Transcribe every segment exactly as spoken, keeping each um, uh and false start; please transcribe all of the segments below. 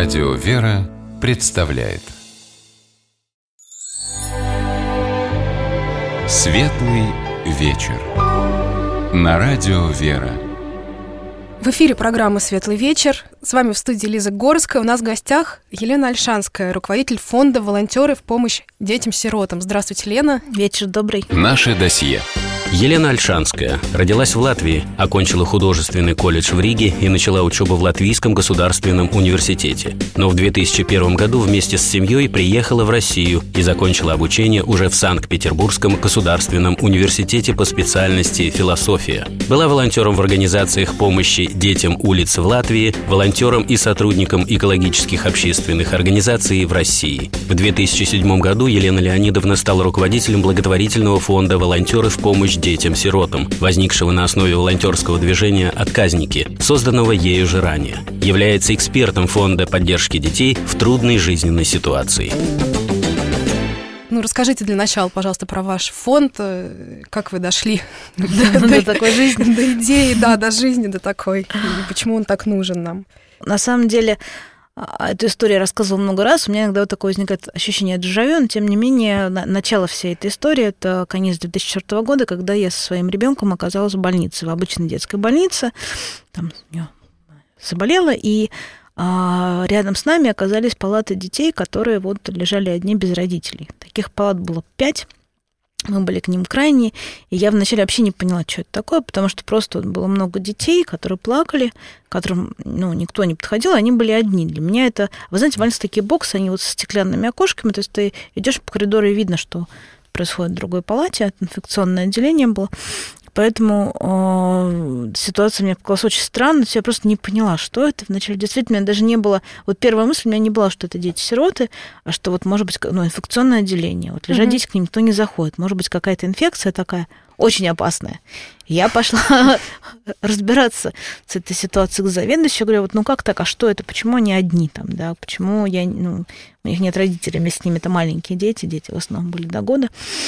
Радио «Вера» представляет Светлый вечер на Радио «Вера». В эфире программа «Светлый вечер». С вами в студии Лиза Горская. У нас в гостях Елена Ольшанская, руководитель фонда «Волонтеры в помощь детям-сиротам». Здравствуйте, Лена. Вечер добрый. Наше досье. Елена Ольшанская родилась в Латвии, окончила художественный колледж в Риге и начала учебу в Латвийском государственном университете. Но в две тысячи первом году вместе с семьей приехала в Россию и закончила обучение уже в Санкт-Петербургском государственном университете по специальности философия. Была волонтером в организациях помощи детям улиц в Латвии, волонтером и сотрудником экологических общественных организаций в России. В две тысячи седьмом году Елена Леонидовна стала руководителем благотворительного фонда «Волонтеры в помощь детям-сиротам», возникшего на основе волонтерского движения «Отказники», созданного ею же ранее. Является экспертом фонда поддержки детей в трудной жизненной ситуации. Ну, расскажите для начала, пожалуйста, про ваш фонд. Как вы дошли до такой жизни? До идеи, да, до жизни, до такой. И почему он так нужен нам? На самом деле, эту историю я рассказывала много раз. У меня иногда вот такое возникает ощущение дежавю, но тем не менее, начало всей этой истории – это конец две тысячи четвёртого года, когда я со своим ребенком оказалась в больнице, в обычной детской больнице. Там я заболела, и а, рядом с нами оказались палаты детей, которые вот лежали одни без родителей. Таких палат было пять. Мы были к ним крайние, и я вначале вообще не поняла, что это такое, потому что просто было много детей, которые плакали, к которым ну, никто не подходил, они были одни. Для меня это... Вы знаете, в больнице такие боксы, они вот со стеклянными окошками, то есть ты идешь по коридору и видно, что происходит в другой палате, это инфекционное отделение было. Поэтому э, ситуация мне показалась очень странной, я просто не поняла, что это. Вначале действительно у меня даже не было... Вот первая мысль у меня не была, что это дети-сироты, а что вот, может быть, ну, инфекционное отделение. Вот лежат mm-hmm. дети, к ним никто не заходит. Может быть, какая-то инфекция такая очень опасная. Я пошла разбираться с этой ситуацией к заведующей. Говорю, вот ну как так, а что это? Почему они одни там, да? Почему я... Ну, у них нет родителей, вместе с ними это маленькие дети, дети в основном были до года.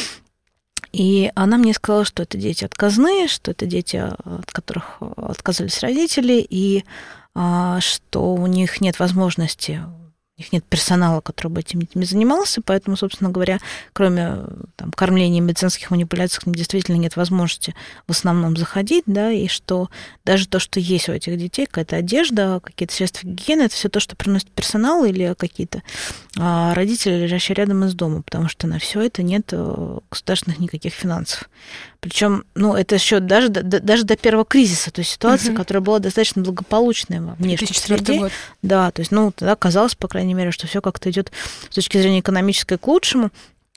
И она мне сказала, что это дети отказные, что это дети, от которых отказались родители, и а, что у них нет возможности, у них нет персонала, который бы этим детьми занимался, поэтому, собственно говоря, кроме там, кормления и медицинских манипуляций, к ним действительно нет возможности в основном заходить, да, и что даже то, что есть у этих детей, какая-то одежда, какие-то средства гигиены, это все то, что приносит персонал или какие-то а, родители, лежащие рядом из дома, потому что на все это нет государственных никаких финансов. Причем, ну, это еще даже, даже до первого кризиса, то есть ситуация, угу. которая была достаточно благополучная во внешней среде. Год. Да, то есть, ну, тогда казалось, по крайней мере, что все как-то идет с точки зрения экономической к лучшему.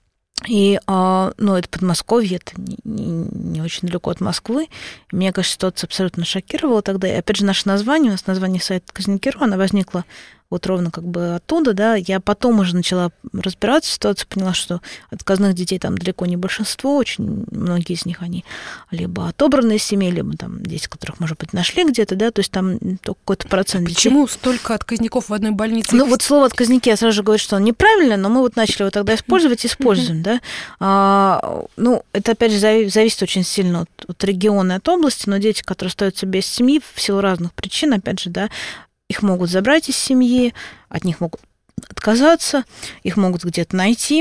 И, ну, это Подмосковье, это не, не, не очень далеко от Москвы. И меня, конечно, ситуация абсолютно шокировала тогда. И, опять же, наше название, у нас название сайта Отказники.ру, она возникла вот ровно как бы оттуда, да. Я потом уже начала разбираться в ситуации, поняла, что отказных детей там далеко не большинство, очень многие из них, они либо отобраны из семей, либо там дети, которых, может быть, нашли где-то, да, то есть там только какой-то процент детей. Почему столько отказников в одной больнице? Ну, вот слово «отказники», я сразу же говорю, что он неправильно, но мы вот начали его тогда использовать, используем, да. А, ну, это, опять же, зависит очень сильно от, от региона и от области, но дети, которые остаются без семьи в силу разных причин, опять же, да, их могут забрать из семьи, от них могут отказаться, их могут где-то найти.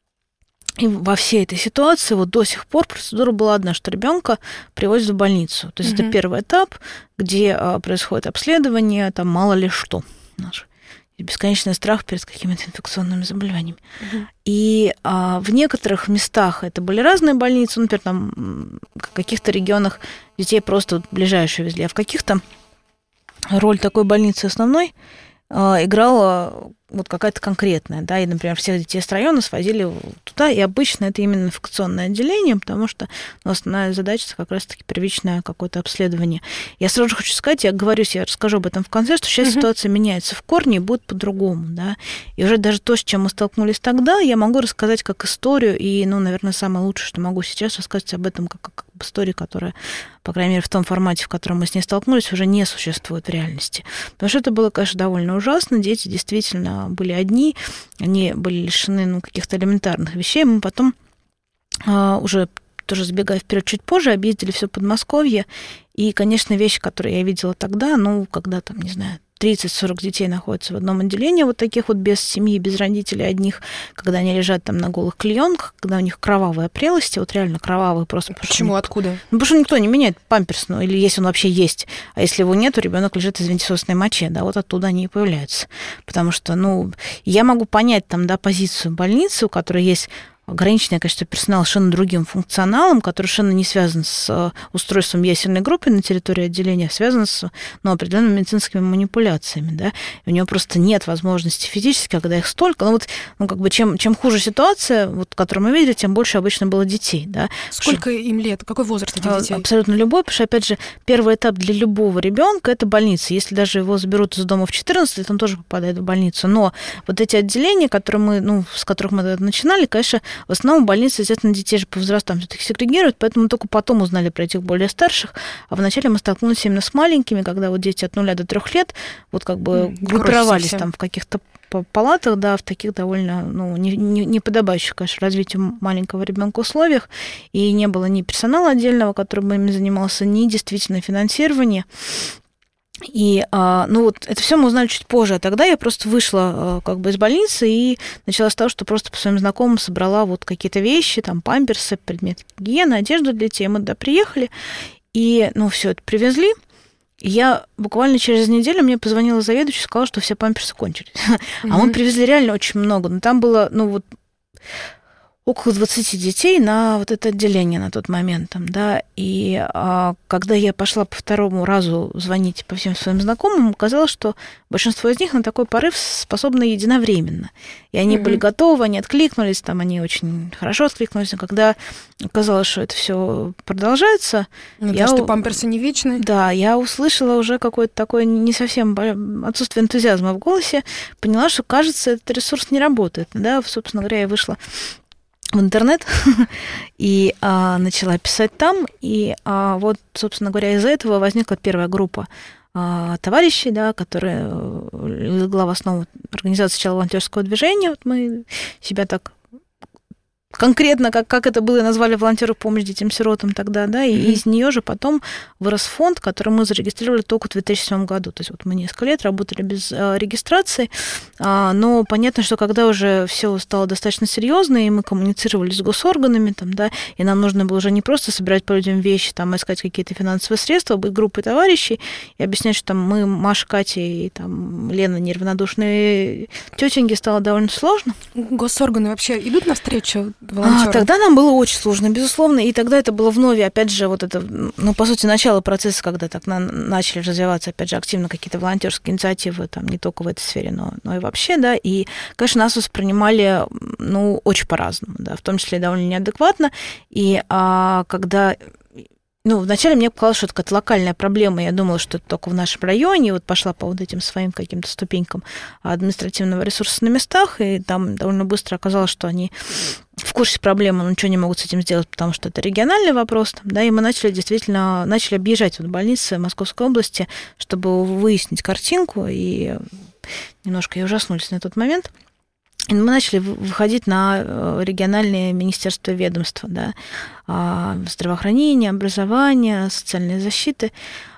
И во всей этой ситуации вот до сих пор процедура была одна, что ребенка привозят в больницу. То есть mm-hmm. это первый этап, где происходит обследование, там мало ли что. Наш бесконечный страх перед какими-то инфекционными заболеваниями. Mm-hmm. И а, в некоторых местах это были разные больницы, например, там в каких-то регионах детей просто вот ближайшие везли, а в каких-то роль такой больницы основной э, играла вот какая-то конкретная, да, и, например, всех детей с района свозили туда, и обычно это именно инфекционное отделение, потому что ну, основная задача – это как раз-таки первичное какое-то обследование. Я сразу же хочу сказать, я говорюсь, я расскажу об этом в конце, что сейчас mm-hmm. ситуация меняется в корне и будет по-другому, да, и уже даже то, с чем мы столкнулись тогда, я могу рассказать как историю, и, ну, наверное, самое лучшее, что могу сейчас рассказать об этом как, как историю, которая, по крайней мере, в том формате, в котором мы с ней столкнулись, уже не существует в реальности. Потому что это было, конечно, довольно ужасно, дети действительно были одни, они были лишены ну, каких-то элементарных вещей. Мы потом а, уже, тоже забегая вперед чуть позже, объездили все Подмосковье. И, конечно, вещи, которые я видела тогда, ну, когда там, не знаю, тридцать-сорок детей находятся в одном отделении, вот таких вот без семьи, без родителей одних, когда они лежат там на голых клеенках, когда у них кровавые опрелости, вот реально кровавые просто. Почему? Откуда? Ну, потому что никто не меняет памперс, ну, или если он вообще есть. А если его нет, ребенок лежит из вентисосной моче, да, вот оттуда они и появляются. Потому что, ну, я могу понять там, да, позицию больницы, у которой есть ограниченное количество персонала совершенно другим функционалом, который совершенно не связан с устройством ясельной группы на территории отделения, а связан с, ну, определенными медицинскими манипуляциями, да, и у него просто нет возможности физически, когда их столько, ну, вот, ну, как бы, чем, чем хуже ситуация, вот, которую мы видели, тем больше обычно было детей, да. Сколько что, им лет? Какой возраст этих детей? Абсолютно любой, потому что, опять же, первый этап для любого ребенка это больница. Если даже его заберут из дома в четырнадцать, он тоже попадает в больницу, но вот эти отделения, которые мы, ну, с которых мы начинали, конечно, в основном больницы, естественно, детей же по возрастам все-таки сегрегируют, поэтому мы только потом узнали про этих более старших. А вначале мы столкнулись именно с маленькими, когда вот дети от нуля до трех лет вот как бы группировались там в каких-то палатах, да, в таких довольно, ну, не, не, не подобающих, конечно, развитию маленького ребенка условиях. И не было ни персонала отдельного, который бы ими занимался, ни действительно финансирования. И, ну, вот это все мы узнали чуть позже. А тогда я просто вышла как бы из больницы и начала с того, что просто по своим знакомым собрала вот какие-то вещи, там, памперсы, предметы гигиены, одежду для детей. Мы туда приехали, и, ну, все это привезли. И я буквально через неделю мне позвонила заведующая и сказала, что все памперсы кончились. Mm-hmm. А мы привезли реально очень много. Но там было, ну, вот около двадцати детей на вот это отделение на тот момент, там, да, и а, когда я пошла по второму разу звонить по всем своим знакомым, оказалось, что большинство из них на такой порыв способны единовременно, и они mm-hmm. были готовы, они откликнулись, там, они очень хорошо откликнулись, но когда оказалось, что это все продолжается, ну, я... то, что памперсы не вечные. Да, я услышала уже какое-то такое не совсем отсутствие энтузиазма в голосе, поняла, что, кажется, этот ресурс не работает, да, собственно говоря, я вышла в интернет и а, начала писать там, и а, вот, собственно говоря, из-за этого возникла первая группа а, товарищей, да, которые легла в основу организации начала волонтерского движения. Вот мы себя так конкретно, как, как это было, назвали волонтеры в помощь детям-сиротам тогда, да, и mm-hmm. из нее же потом вырос фонд, который мы зарегистрировали только в две тысячи седьмом году. То есть вот мы несколько лет работали без а, регистрации, а, но понятно, что когда уже все стало достаточно серьезно, и мы коммуницировали с госорганами, там, да, и нам нужно было уже не просто собирать по людям вещи, там, искать какие-то финансовые средства, быть группой товарищей и объяснять, что там мы, Маша, Катя и там Лена, неравнодушные тетеньки, стало довольно сложно. Госорганы вообще идут навстречу волонтерам? А, тогда нам было очень сложно, безусловно, и тогда это было вновь, опять же, вот это, ну, по сути, начало процесса, когда так на, начали развиваться, опять же, активно какие-то волонтерские инициативы, там, не только в этой сфере, но, но и вообще, да, и, конечно, нас воспринимали, ну, очень по-разному, да, в том числе и довольно неадекватно, и а, когда... Ну, вначале мне показалось, что это какая-то локальная проблема. Я думала, что это только в нашем районе. И вот пошла по вот этим своим каким-то ступенькам административного ресурса на местах, и там довольно быстро оказалось, что они в курсе проблемы, но ничего не могут с этим сделать, потому что это региональный вопрос. Да, и мы начали действительно начали объезжать вот больницы Московской области, чтобы выяснить картинку, и немножко и ужаснулись на тот момент. И мы начали выходить на региональные министерства и ведомства, да, здравоохранения, образования, социальной защиты.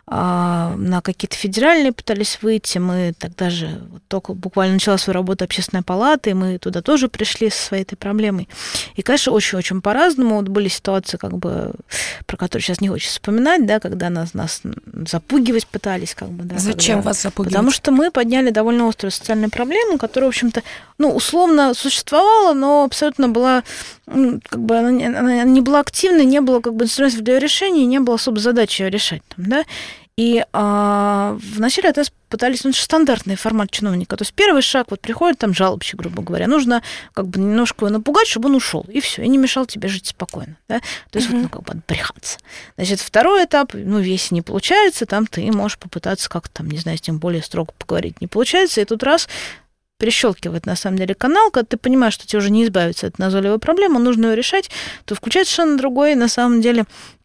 На какие-то федеральные пытались выйти. Мы тогда же вот только буквально начала свою работу Общественная палата, и мы туда тоже пришли со своей этой проблемой. И, конечно, очень-очень по-разному. Вот были ситуации, как бы, про которые сейчас не хочется вспоминать, да, когда нас, нас запугивать пытались. Как бы, да, Зачем когда... вас запугивать? Потому что мы подняли довольно острую социальную проблему, которая, в общем-то, ну, условно существовала, но абсолютно была, ну, как бы, она, она не была активной, не было как бы инструментов для ее решения, не было особо задачи ее решать. Там, да? И а, вначале от нас пытались, ну, это же стандартный формат чиновника. То есть первый шаг, вот приходит там жалобщик, грубо говоря, нужно как бы немножко его напугать, чтобы он ушел, и все, и не мешал тебе жить спокойно. Да? То есть, mm-hmm. вот, ну, как бы отбрехаться. Значит, второй этап, ну, если не получается, там ты можешь попытаться как-то, там, не знаю, с тем более строго поговорить. Не получается, и тут раз перещелкивает, на самом деле, канал, когда ты понимаешь, что тебе уже не избавиться от назойливой проблемы, нужно ее решать, то включается совершенно другой, на самом деле,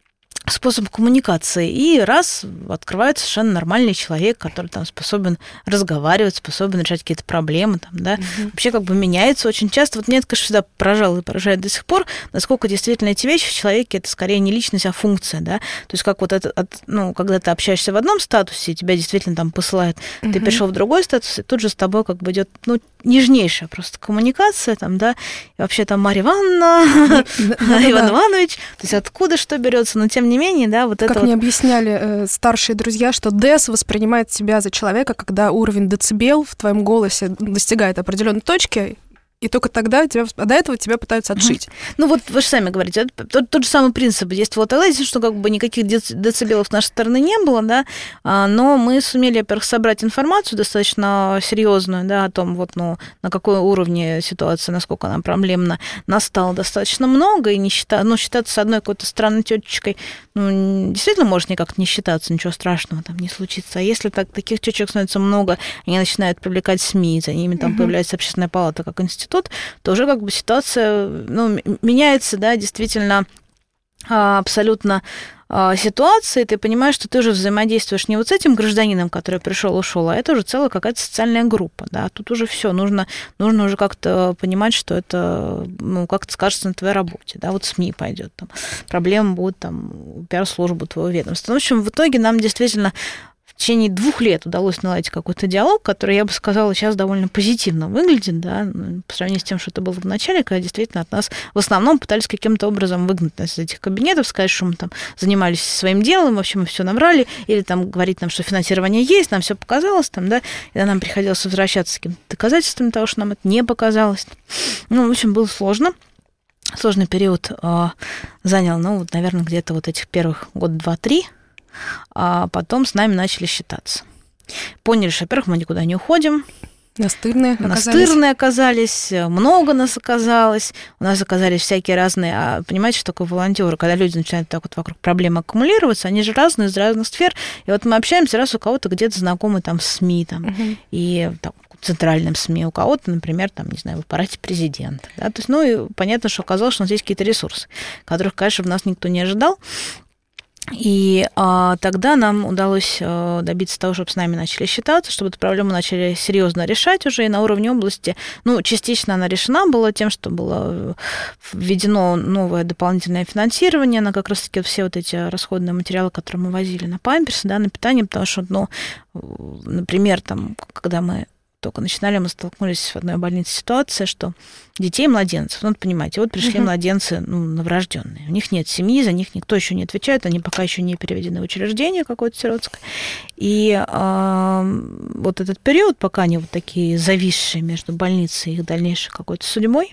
способ коммуникации. И раз открывается совершенно нормальный человек, который там способен разговаривать, способен решать какие-то проблемы, там, да, угу. вообще как бы меняется очень часто. Вот меня это, конечно, всегда поражало и поражает до сих пор, насколько действительно эти вещи в человеке это скорее не личность, а функция, да. То есть как вот это, от, ну, когда ты общаешься в одном статусе, тебя действительно там посылают, угу. ты перешел в другой статус, и тут же с тобой как бы идет, ну, нежнейшая просто коммуникация, там, да, и вообще там Марья Ивановна, Иван Иванович, то есть откуда что берется, но тем не менее, да, вот как это Как вот... мне объясняли э, старшие друзья, что ДЭС воспринимает тебя за человека, когда уровень децибел в твоем голосе достигает определенной точки, и только тогда тебя, а до этого тебя пытаются отшить. Mm-hmm. Ну вот вы же сами говорите, это тот, тот же самый принцип. Есть вот Элайзи, что как бы никаких децибелов с нашей стороны не было, да, но мы сумели, во-первых, собрать информацию достаточно серьезную, да, о том, вот, ну, на какой уровне ситуация, насколько она проблемна, нас стало достаточно много, и не считать, ну, считаться с одной какой-то странной тетечкой, ну, действительно может никак не считаться, ничего страшного там не случится. А если так, таких тетечек становится много, они начинают привлекать СМИ, за ними там mm-hmm. появляется общественная палата как институт, то уже как бы ситуация, ну, меняется, да, действительно абсолютно ситуация, и ты понимаешь, что ты уже взаимодействуешь не вот с этим гражданином, который пришел, ушел, а это уже целая какая-то социальная группа, да, тут уже все нужно, нужно уже как-то понимать, что это, ну, как-то скажется на твоей работе, да, вот СМИ пойдет, там, проблемы будут, там, у пиар-службы твоего ведомства. Ну, в общем, в итоге нам действительно в течение двух лет удалось наладить какой-то диалог, который, я бы сказала, сейчас довольно позитивно выглядит, да, по сравнению с тем, что это было в начале, когда действительно от нас в основном пытались каким-то образом выгнать нас из этих кабинетов, сказать, что мы там занимались своим делом, вообще мы все набрали, или там говорить нам, что финансирование есть, нам все показалось, там, да, и нам приходилось возвращаться с какими-то доказательствами того, что нам это не показалось. Ну, в общем, было сложно. Сложный период э, занял, ну, вот, наверное, где-то вот этих первых год два-три, а потом с нами начали считаться. Поняли, что, во-первых, мы никуда не уходим. Настырные оказались. Настырные оказались, много нас оказалось. У нас оказались всякие разные... А понимаете, что такое волонтеры? Когда люди начинают так вот вокруг проблемы аккумулироваться, они же разные, из разных сфер. И вот мы общаемся, раз у кого-то где-то знакомы там в СМИ, там, угу. и там, в центральном СМИ, у кого-то, например, там, не знаю, в аппарате президента. Да? То есть, ну, и понятно, что оказалось, что у нас есть какие-то ресурсы, которых, конечно, в нас никто не ожидал. И а, тогда нам удалось а, добиться того, чтобы с нами начали считаться, чтобы эту проблему начали серьезно решать уже и на уровне области. Ну, частично она решена была тем, что было введено новое дополнительное финансирование на как раз-таки все вот эти расходные материалы, которые мы возили на памперсы, да, на питание, потому что, ну, например, там, когда мы только начинали, мы столкнулись в одной больнице ситуация, что детей и младенцев, ну, понимаете, вот пришли uh-huh. младенцы, ну, новорожденные, у них нет семьи, за них никто еще не отвечает, они пока еще не переведены в учреждение какое-то сиротское. И э, вот этот период, пока они вот такие зависшие между больницей и их дальнейшей какой-то судьбой,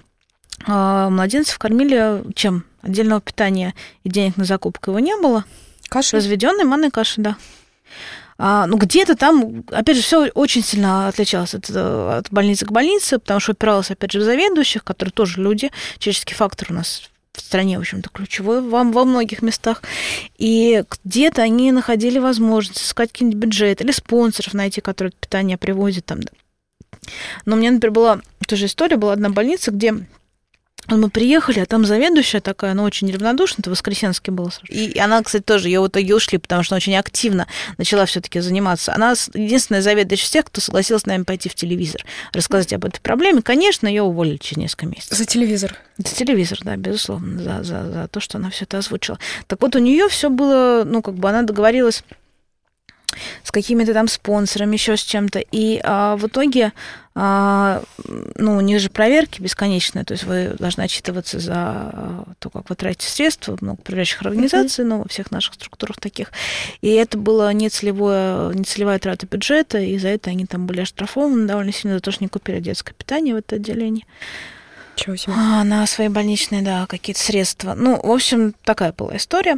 э, младенцев кормили чем? Отдельного питания и денег на закупку его не было. Каша? Разведённой манной каши, да. А, ну, где-то там, опять же, все очень сильно отличалось от, от больницы к больнице, потому что опиралось, опять же, в заведующих, которые тоже люди. Человеческий фактор у нас в стране, в общем-то, ключевой во, во многих местах. И где-то они находили возможность искать какие-нибудь бюджеты или спонсоров найти, которые это питание привозят там. Но у меня, например, была тоже история, была одна больница, где мы приехали, а там заведующая такая, она очень неравнодушная, это Воскресенский был. И она, кстати, тоже, ее в итоге ушли, потому что она очень активно начала все-таки заниматься. Она единственная заведующая из тех, кто согласился с нами пойти в телевизор, рассказать об этой проблеме. Конечно, ее уволили через несколько месяцев. За телевизор? За телевизор, да, безусловно, за, за, за то, что она все это озвучила. Так вот, у нее все было, ну, как бы она договорилась с какими-то там спонсорами, еще с чем-то. И а, в итоге, а, ну, у них же проверки бесконечные, то есть вы должны отчитываться за то, как вы тратите средства в многопроверяющих организаций, mm-hmm. ну, во всех наших структурах таких. И это была нецелевое, нецелевая трата бюджета, и за это они там были оштрафованы довольно сильно, за то, что не купили детское питание в это отделение. Чего себе? А, на свои больничные, да, какие-то средства. Ну, в общем, такая была история,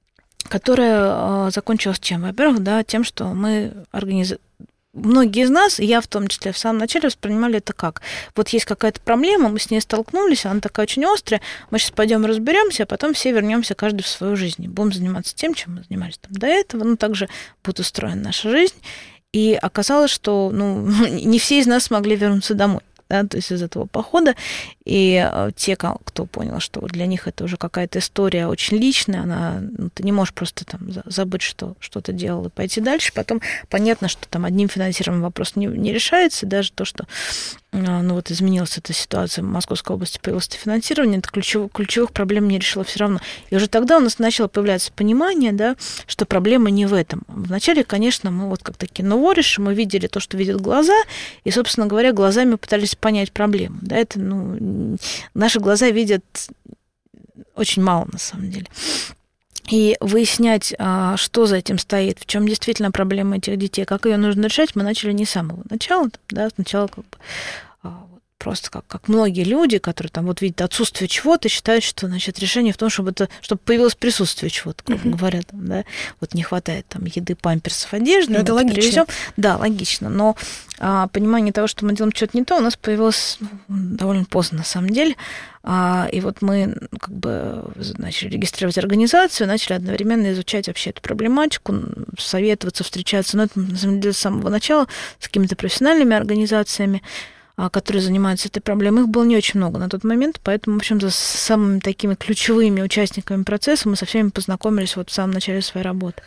которая закончилась чем? Во-первых, да, тем, что мы организовали... Многие из нас, и я в том числе, в самом начале воспринимали это как? Вот есть какая-то проблема, мы с ней столкнулись, она такая очень острая, мы сейчас пойдем разберемся, а потом все вернемся каждый в свою жизнь. Будем заниматься тем, чем мы занимались там до этого, ну, также будет устроена наша жизнь. И оказалось, что, ну, не все из нас смогли вернуться домой. да, то есть из этого похода. И те, кто понял, что для них это уже какая-то история очень личная, она, ну, ты не можешь просто там забыть, что что-то делал, и пойти дальше. Потом понятно, что там одним финансированием вопрос не, не решается, даже то, что ну вот изменилась эта ситуация в Московской области, появилось это финансирование, это ключевых, ключевых проблем не решило все равно. И уже тогда у нас начало появляться понимание, да, что проблема не в этом. Вначале, конечно, мы вот как такие новориши, мы видели то, что видят глаза, и, собственно говоря, глазами пытались понять проблему. Да, это, ну, наши глаза видят очень мало, на самом деле. И выяснять, что за этим стоит, в чем действительно проблема этих детей, как ее нужно решать, мы начали не с самого начала, да, сначала как бы просто как, как многие люди, которые там вот видят отсутствие чего-то, считают, что, значит, решение в том, чтобы, это, чтобы появилось присутствие чего-то, как uh-huh. говорят, там, да, вот не хватает там еды, памперсов, одежды. Но это логично. Привезем. Да, логично, но а, понимание того, что мы делаем что-то не то, у нас появилось довольно поздно, на самом деле. А, и вот мы как бы начали регистрировать организацию, начали одновременно изучать вообще эту проблематику, советоваться, встречаться, но это, на самом деле, с самого начала с какими-то профессиональными организациями, которые занимаются этой проблемой. Их было не очень много на тот момент, поэтому, в общем-то, с самыми такими ключевыми участниками процесса мы со всеми познакомились вот в самом начале своей работы.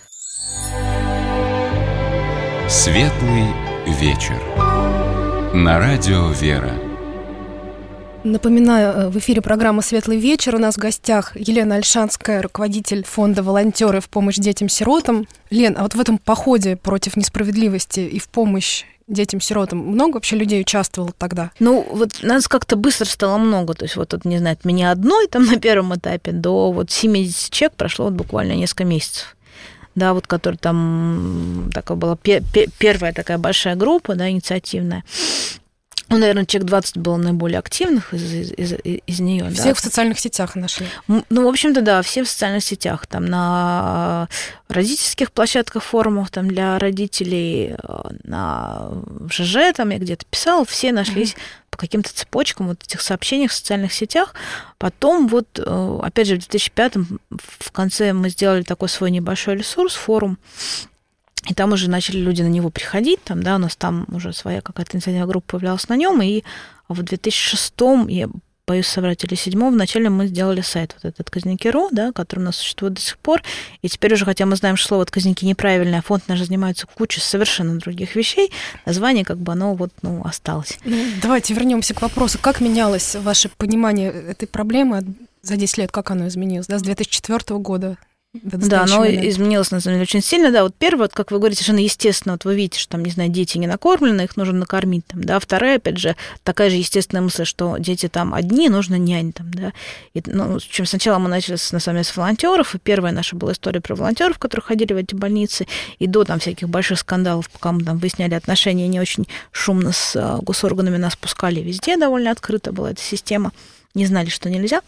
Светлый вечер. На радио «Вера». Напоминаю, в эфире программа «Светлый вечер». У нас в гостях Елена Ольшанская, руководитель фонда «Волонтеры в помощь детям-сиротам». Лен, а вот в этом походе против несправедливости и в помощь детям-сиротам много вообще людей участвовало тогда? Ну, вот нас как-то быстро стало много. То есть вот, вот не знаю, от меня одной там на первом этапе до вот семьдесят человек прошло вот буквально несколько месяцев. Да, вот которая там такая была пе- пе- первая такая большая группа, да, инициативная. Ну, наверное, человек двадцать было наиболее активных из, из, из, из нее. Всех да. в социальных сетях нашли? Ну, в общем-то, да, все в социальных сетях. Там на родительских площадках, форумах там, для родителей, на ЖЖ, там я где-то писала, все нашлись mm-hmm. по каким-то цепочкам вот этих сообщений в социальных сетях. Потом вот, опять же, в две тысячи пятом в конце мы сделали такой свой небольшой ресурс, форум. И там уже начали люди на него приходить, там, да, у нас там уже своя какая-то инициативная группа появлялась на нем, и в две тысячи шестом, я боюсь соврать, или седьмом, вначале мы сделали сайт вот этот Казники.ру, да, который у нас существует до сих пор, и теперь уже, хотя мы знаем, что слово «Казники» неправильное, фонд наш занимается кучей совершенно других вещей, название как бы оно вот, ну, осталось. Ну, давайте вернемся к вопросу, как менялось ваше понимание этой проблемы за десять лет, как оно изменилось, да, с две тысячи четвёртого года? Да, оно изменилось, на самом деле, очень сильно. Да, вот первое, вот, как вы говорите, совершенно естественно, вот вы видите, что там, не знаю, дети не накормлены, их нужно накормить. Там, да. Вторая, опять же, такая же естественная мысль, что дети там одни, нужно нянь. Там, да. И, ну, чем сначала мы начали, с, на самом деле, с волонтеров, и первая наша была история про волонтеров, которые ходили в эти больницы, и до там всяких больших скандалов, пока мы там выясняли отношения, не очень шумно с госорганами нас пускали везде, довольно открыта была эта система, не знали, что нельзя.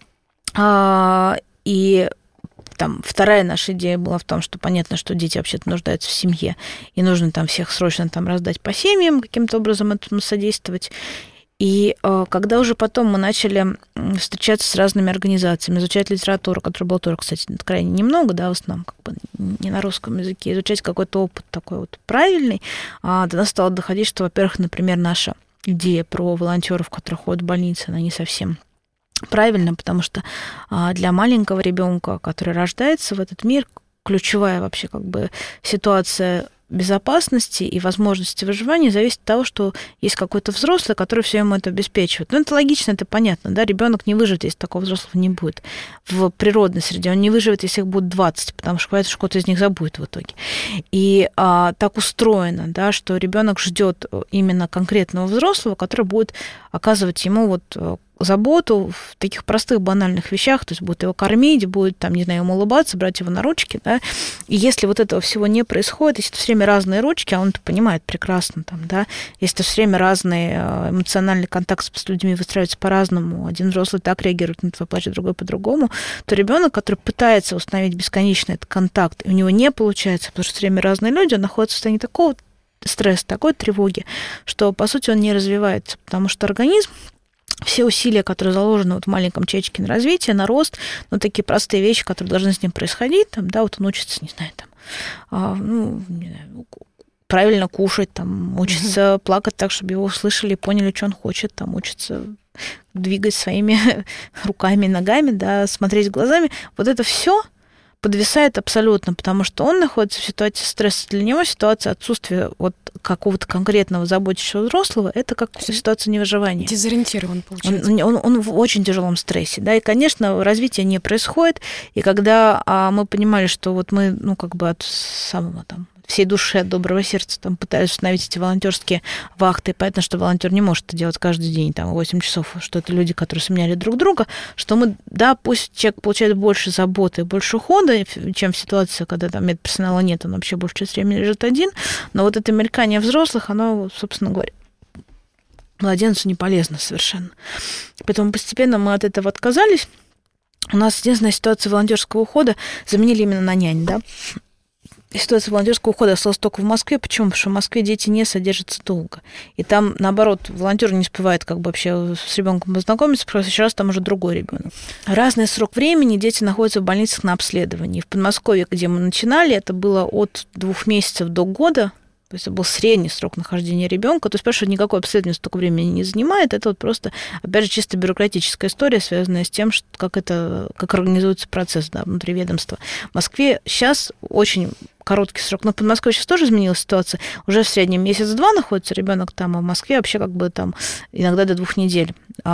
А, и Там, вторая наша идея была в том, что понятно, что дети вообще-то нуждаются в семье, и нужно там всех срочно там раздать по семьям, каким-то образом этому содействовать. И э, когда уже потом мы начали встречаться с разными организациями, изучать литературу, которая была тоже, кстати, крайне немного, да, в основном как бы не на русском языке, изучать какой-то опыт такой вот правильный, а до нас стало доходить, что, во-первых, например, наша идея про волонтеров, которые ходят в больницы, она не совсем правильно, потому что для маленького ребенка, который рождается в этот мир, ключевая вообще как бы ситуация безопасности и возможности выживания зависит от того, что есть какой-то взрослый, который все ему это обеспечивает. Ну, это логично, это понятно, да, ребенок не выживет, если такого взрослого не будет. В природной среде он не выживет, если их будет двадцать, потому что понятно, что кто-то из них забудет в итоге. И а, так устроено, да, что ребенок ждет именно конкретного взрослого, который будет оказывать ему вот заботу в таких простых банальных вещах, то есть будет его кормить, будет, там, не знаю, ему улыбаться, брать его на ручки, да, и если вот этого всего не происходит, если это все время разные ручки, а он это понимает прекрасно, там, да, если это все время разный эмоциональный контакт с людьми выстраивается по-разному, один взрослый так реагирует на твой плач, другой по-другому, то ребенок, который пытается установить бесконечно этот контакт, и у него не получается, потому что все время разные люди, он находится в состоянии такого стресса, такой тревоги, что, по сути, он не развивается, потому что организм, все усилия, которые заложены вот в маленьком человечке на развитие, на рост, ну, такие простые вещи, которые должны с ним происходить, там, да, вот он учится, не знаю, там, а, ну, не знаю, правильно кушать, там, учится mm-hmm. плакать так, чтобы его услышали, поняли, что он хочет, там, учится двигать своими руками, ногами, да, смотреть глазами. Вот это все подвисает абсолютно, потому что он находится в ситуации стресса. Для него ситуация отсутствия вот какого-то конкретного заботящего взрослого, это как ситуация невыживания. Дезориентирован, получается. Он, он, он в очень тяжелом стрессе, да, и, конечно, развитие не происходит, и когда а, мы понимали, что вот мы, ну, как бы от самого там всей души, от доброго сердца там пытались установить эти волонтерские вахты. И понятно, что волонтер не может это делать каждый день, там, восемь часов, что это люди, которые сменяли друг друга, что мы, да, пусть человек получает больше заботы, больше ухода, чем в ситуации, когда там медперсонала нет, он вообще больше часть времени лежит один, но вот это мелькание взрослых, оно, собственно говоря, младенцу не полезно совершенно. Поэтому постепенно мы от этого отказались. У нас единственная ситуация волонтерского ухода заменили именно на нянь, да. Ситуация волонтерского ухода осталась только в Москве. Почему? Потому что в Москве дети не содержатся долго. И там, наоборот, волонтер не успевает как бы вообще с ребенком познакомиться, потому что сейчас там уже другой ребенок. Разный срок времени дети находятся в больницах на обследовании. В Подмосковье, где мы начинали, это было от двух месяцев до года. То есть это был средний срок нахождения ребенка. То есть, понимаешь, что никакое обследование столько времени не занимает. Это вот просто, опять же, чисто бюрократическая история, связанная с тем, что, как, это, как организуется процесс, да, внутри ведомства. В Москве сейчас очень короткий срок. Но в Подмосковье сейчас тоже изменилась ситуация. Уже в среднем месяц-два находится ребенок там, а в Москве вообще как бы там иногда до двух недель.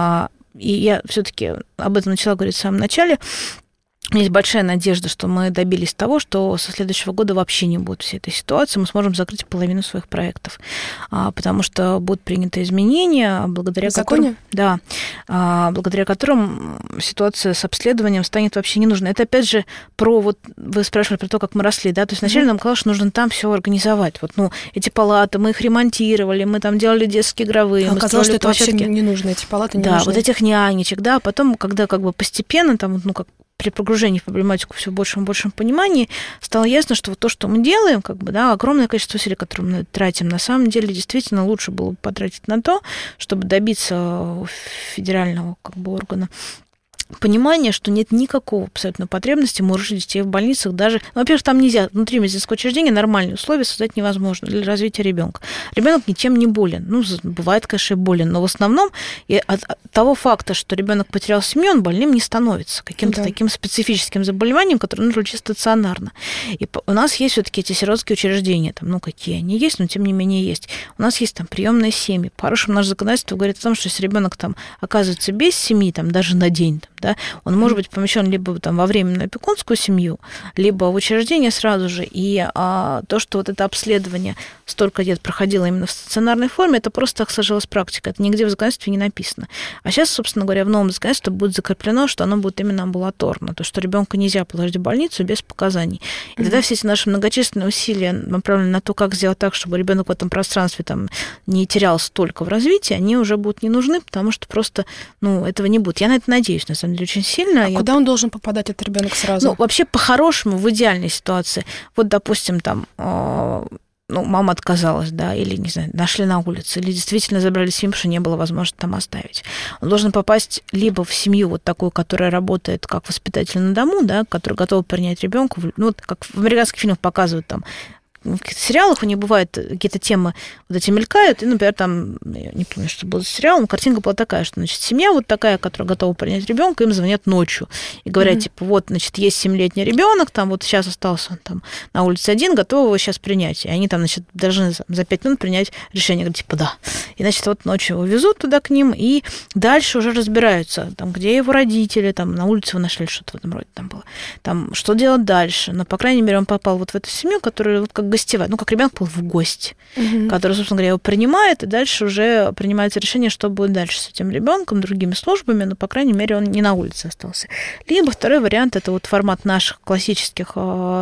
И я все-таки об этом начала говорить в самом начале. Есть большая надежда, что мы добились того, что со следующего года вообще не будет всей этой ситуации, мы сможем закрыть половину своих проектов, потому что будут приняты изменения, благодаря которым, да, благодаря которым ситуация с обследованием станет вообще не нужна. Это опять же про вот вы спрашивали про то, как мы росли, да, то есть вначале mm-hmm. нам казалось, что нужно там все организовать. Вот, ну, эти палаты, мы их ремонтировали, мы там делали детские игровые, а оказалось, что это вообще не нужно, эти палаты не да, нужны. Да, вот этих нянечек, да, потом, когда как бы постепенно там, ну, как при погружении в проблематику все в большем и большем понимании стало ясно, что вот то, что мы делаем, как бы, да, огромное количество усилий, которые мы тратим, на самом деле действительно лучше было бы потратить на то, чтобы добиться федерального как бы органа понимание, что нет никакого абсолютно потребности мурыжить детей в больницах даже... Ну, во-первых, там нельзя, внутри медицинского учреждения нормальные условия создать невозможно для развития ребенка. Ребенок ничем не болен. Ну, бывает, конечно, и болен, но в основном и от того факта, что ребенок потерял семью, он больным не становится. Каким-то да. таким специфическим заболеванием, которое нужно лечить стационарно. И у нас есть все-таки эти сиротские учреждения, там, ну, какие они есть, но тем не менее есть. У нас есть там приемные семьи. По-хорошему, наше законодательство говорит о том, что если ребенок там оказывается без семьи, там, даже на день, там, да, он может быть помещен либо там, во временную опекунскую семью, либо в учреждение сразу же. И а, то, что вот это обследование столько лет проходило именно в стационарной форме, это просто так сложилась практика. Это нигде в законодательстве не написано. А сейчас, собственно говоря, в новом законодательстве будет закреплено, что оно будет именно амбулаторно. То, что ребенка нельзя положить в больницу без показаний. И тогда все эти наши многочисленные усилия, направленные на то, как сделать так, чтобы ребенок в этом пространстве там, не терялся только в развитии, они уже будут не нужны, потому что просто ну, этого не будет. Я на это надеюсь, на самом деле, очень сильно. А я... куда он должен попадать, этот ребенок сразу? Ну, вообще, по-хорошему, в идеальной ситуации. Вот, допустим, там... Э- ну, мама отказалась, да, или, не знаю, нашли на улице, или действительно забрали семью, потому что не было возможности там оставить. Он должен попасть либо в семью вот такую, которая работает как воспитатель на дому, да, которая готова принять ребенка, ну, вот как в американских фильмах показывают там, в каких-то сериалах у них бывают какие-то темы вот эти мелькают, и, например, там, я не помню, что был за сериал, но картинка была такая, что, значит, семья вот такая, которая готова принять ребенка, им звонят ночью и говорят, mm-hmm. типа, вот, значит, есть семилетний ребенок, там вот сейчас остался он там на улице один, готовы его сейчас принять. И они там, значит, должны за пять минут принять решение, говорят, типа, да. И, значит, вот ночью его везут туда к ним, и дальше уже разбираются, там, где его родители, там, на улице его нашли, что-то в этом роде там было. Там, что делать дальше? Но, по крайней мере, он попал вот в эту семью, которая вот как гостевая, ну, как ребенок был в гости, угу. который, собственно говоря, его принимает, и дальше уже принимается решение, что будет дальше с этим ребенком, другими службами, но, по крайней мере, он не на улице остался. Либо второй вариант – это вот формат наших классических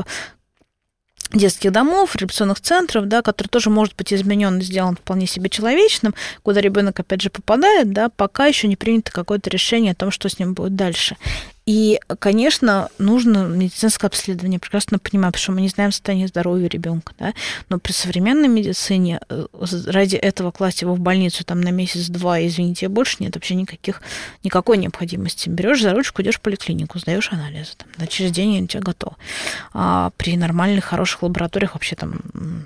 детских домов, реабилитационных центров, да, который тоже может быть изменен и сделан вполне себе человечным, куда ребенок опять же попадает, да, пока еще не принято какое-то решение о том, что с ним будет дальше. И, конечно, нужно медицинское обследование. Прекрасно понимаю, потому что мы не знаем состояние здоровья ребенка, да? Но при современной медицине ради этого класть его в больницу там, на месяц-два, извините, больше нет вообще никаких, никакой необходимости. Берешь за ручку, идешь в поликлинику, сдаешь анализы, там, да, через день они у тебя готовы. А при нормальных, хороших лабораториях вообще там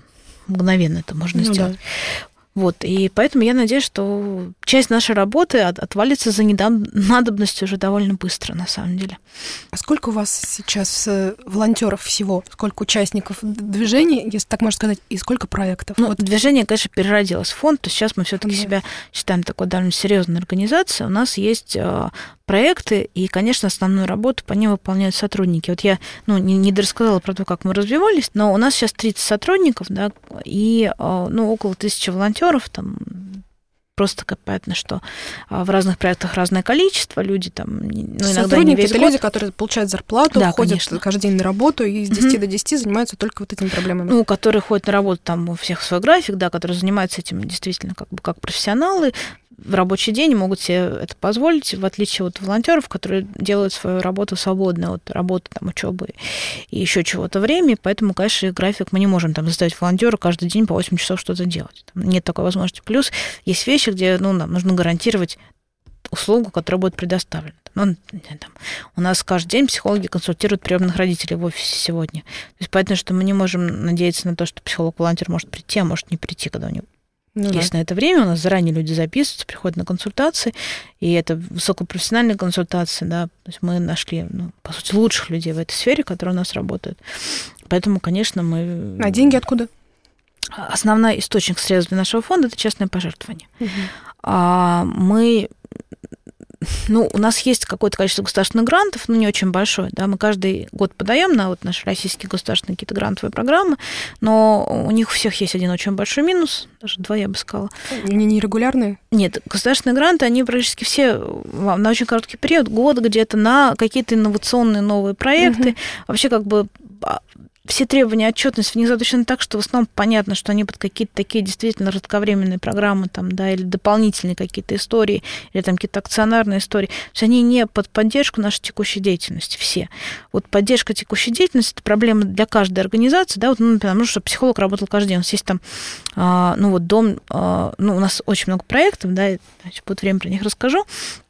мгновенно это можно ну, сделать. Да. Вот, и поэтому я надеюсь, что часть нашей работы от, отвалится за недонадобностью уже довольно быстро, на самом деле. А сколько у вас сейчас волонтеров всего? Сколько участников движения, если так можно сказать, и сколько проектов? Ну, вот. Движение, конечно, переродилось в фонд, то есть сейчас мы все-таки да. себя считаем такой довольно серьезной организацией. У нас есть проекты, и, конечно, основную работу по ним выполняют сотрудники. Вот я ну, не, не дорассказала про то, как мы развивались, но у нас сейчас тридцать сотрудников, да, и ну, около тысячи волонтеров, там просто понятно, что в разных проектах разное количество, люди там, ну, иногда сотрудники не весь это год. Люди, которые получают зарплату, да, ходят конечно. Каждый день на работу и с десяти mm-hmm. до десяти занимаются только вот этими проблемами. Ну, которые ходят на работу, там у всех свой график, да, которые занимаются этим действительно как бы как профессионалы, в рабочий день могут себе это позволить, в отличие от волонтеров, которые делают свою работу свободно от работы, там, учебы и еще чего-то времени. Поэтому, конечно, их график мы не можем там заставить волонтера каждый день по восемь часов что-то делать. Там нет такой возможности. Плюс есть вещи, где ну, нам нужно гарантировать услугу, которая будет предоставлена. Ну, там, у нас каждый день психологи консультируют приемных родителей в офисе сегодня. То есть понятно, что мы не можем надеяться на то, что психолог-волонтер может прийти, а может не прийти, когда у него Ну, есть да. на это время, у нас заранее люди записываются, приходят на консультации, и это высокопрофессиональные консультации, да, то есть мы нашли, ну, по сути, лучших людей в этой сфере, которые у нас работают. Поэтому, конечно, мы... А деньги откуда? Основной источник средств для нашего фонда – это частное пожертвование. Угу. А мы... Ну, у нас есть какое-то количество государственных грантов, но не очень большое. Да? Мы каждый год подаем на вот наши российские государственные какие-то грантовые программы, но у них у всех есть один очень большой минус, даже два, я бы сказала. Они нерегулярные? Нет, государственные гранты, они практически все на очень короткий период, год где-то, на какие-то инновационные новые проекты. Угу. Вообще как бы... Все требования отчетности внизу точно так, что в основном понятно, что они под какие-то такие действительно кратковременные программы там, да, или дополнительные какие-то истории, или там какие-то акционарные истории. То есть они не под поддержку нашей текущей деятельности, все. Вот поддержка текущей деятельности – это проблема для каждой организации. Да, вот, ну, например, ну, что психолог работал каждый день. У нас есть там, а, ну, вот дом, а, ну, у нас очень много проектов, да, значит, будет время про них расскажу.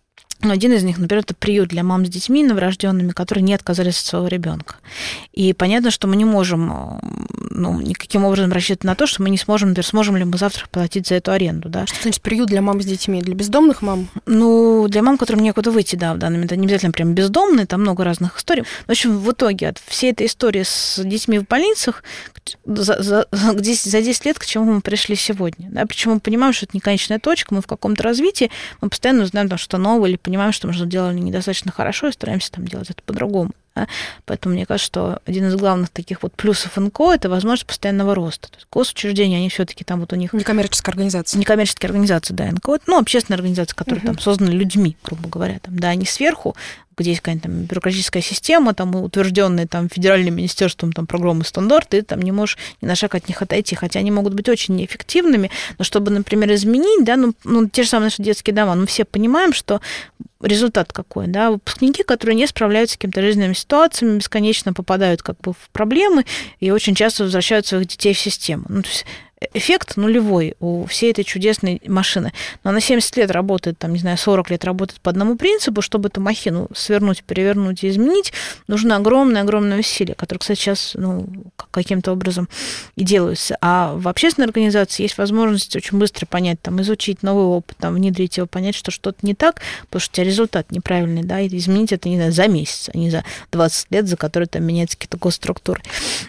Один из них, например, это приют для мам с детьми новорожденными, которые не отказались от своего ребенка. И понятно, что мы не можем ну, никаким образом рассчитывать на то, что мы не сможем, например, сможем ли мы завтра платить за эту аренду. Да? Что значит приют для мам с детьми? Для бездомных мам? Ну, для мам, которым некуда выйти, да, в данный момент. Не обязательно прям бездомные, там много разных историй. В общем, в итоге от всей этой истории с детьми в больницах, за, за, за десять лет, к чему мы пришли сегодня. Да? Причем мы понимаем, что это не конечная точка, мы в каком-то развитии, мы постоянно узнаем там, что новое, или понимаем, что мы что делали недостаточно хорошо, и стараемся там делать это по-другому. Да? Поэтому мне кажется, что один из главных таких вот плюсов эн ка о – это возможность постоянного роста. То есть госучреждения, они все-таки там вот у них... Некоммерческая организация. Некоммерческая организация, да, эн ка о. Ну, общественная организация, которая uh-huh. там создана людьми, грубо говоря. Там, да, они сверху, где есть какая-то там бюрократическая система, там, утвержденные там, федеральным министерством там, программы и стандарты, ты там не можешь ни на шаг от них отойти. Хотя они могут быть очень неэффективными, но чтобы, например, изменить, да, ну, ну те же самые наши детские дома, мы все понимаем, что результат какой, да, выпускники, которые не справляются с какими-то жизненными ситуациями, бесконечно попадают как бы в проблемы и очень часто возвращают своих детей в систему. Ну, то есть эффект нулевой у всей этой чудесной машины. Но она семьдесят лет работает, там, не знаю, сорок лет работает по одному принципу. Чтобы эту махину свернуть, перевернуть и изменить, нужно огромное-огромное усилие, которое, кстати, сейчас ну, каким-то образом и делается. А в общественной организации есть возможность очень быстро понять, там, изучить новый опыт, там, внедрить его, понять, что что-то не так, потому что у тебя результат неправильный, да, и изменить это, не знаю, за месяц, а не за двадцать лет, за которые там меняются какие-то госструктуры.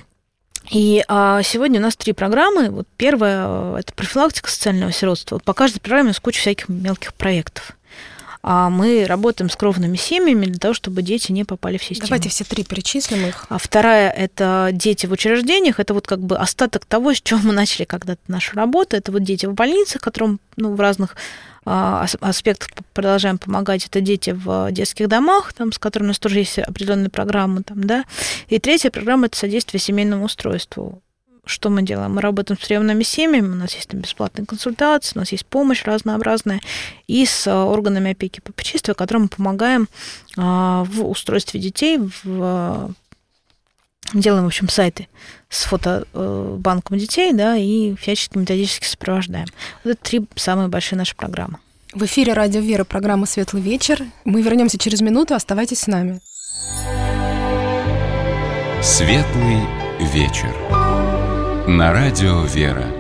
И а, сегодня у нас три программы. Вот первая – это профилактика социального сиротства. Вот по каждой программе у нас куча всяких мелких проектов. А мы работаем с кровными семьями для того, чтобы дети не попали в систему. Давайте все три перечислим их. А вторая – это дети в учреждениях. Это вот как бы остаток того, с чего мы начали когда-то нашу работу. Это вот дети в больницах, которым ну, в разных аспектах продолжаем помогать. Это дети в детских домах, там, с которыми у нас тоже есть определенные программы. Там, да. И третья программа – это содействие семейному устройству. Что мы делаем? Мы работаем с приемными семьями, у нас есть там бесплатные консультации, у нас есть помощь разнообразная, и с органами опеки и попечительства, которым мы помогаем в устройстве детей, в... делаем, в общем, сайты с фотобанком детей, да, и всячески методически сопровождаем. Вот это три самые большие наши программы. В эфире «Радио Вера», программа «Светлый вечер». Мы вернемся через минуту, оставайтесь с нами. Светлый вечер. На радио «Вера».